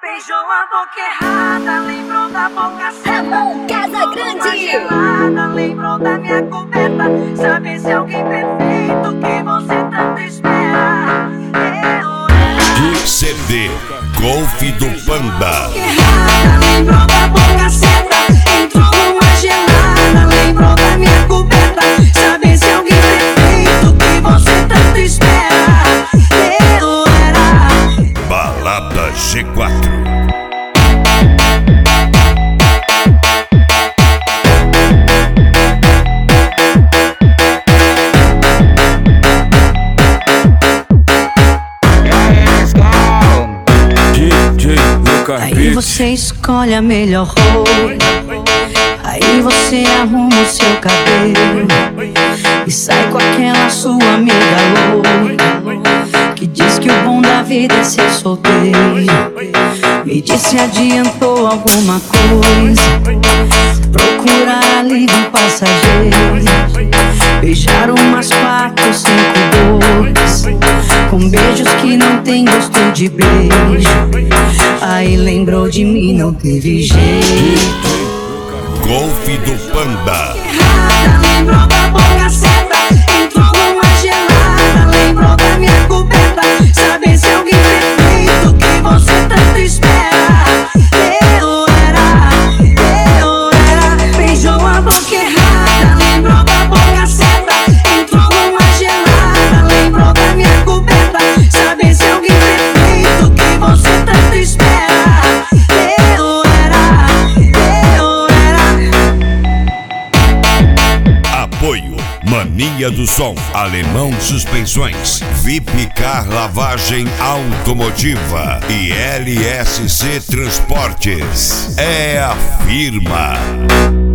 Beijou a boca errada, lembrou da boca certa. Casa Grande. Gelada, lembrou da minha coberta. Sabe se alguém perfeito que você tanto espera. CD Golf do Panda. Errada, lembrou da boca certa. Entrou numa gelada, lembrou da minha coberta. Sabe se alguém perfeito que você tanto espera. Eu era Balada G4. Aí você escolhe a melhor roupa, aí você arruma o seu cabelo e sai com aquela sua amiga louca que diz que o bom da vida é ser solteiro. Me diz se adiantou alguma coisa, procurar alívio passageiro, beijar umas 4, 5 bocas com beijos que não tem gosto de beijo. Aí lembrou de mim, não teve jeito. Golf do Panda. Errada, lembrou da boca certa. Entrou numa gelada, lembrou da minha coberta. Sabe se alguém perfeito que você tanto espera. Eu era. Beijou a boca errada, lembrou da boca certa. Entrou numa gelada, lembrou da minha coberta. Sabe se alguém perfeito que você tanto espera. Apoio Mania do Som, Alemão Suspensões, VIP Car Lavagem Automotiva e LSC Transportes. É a firma.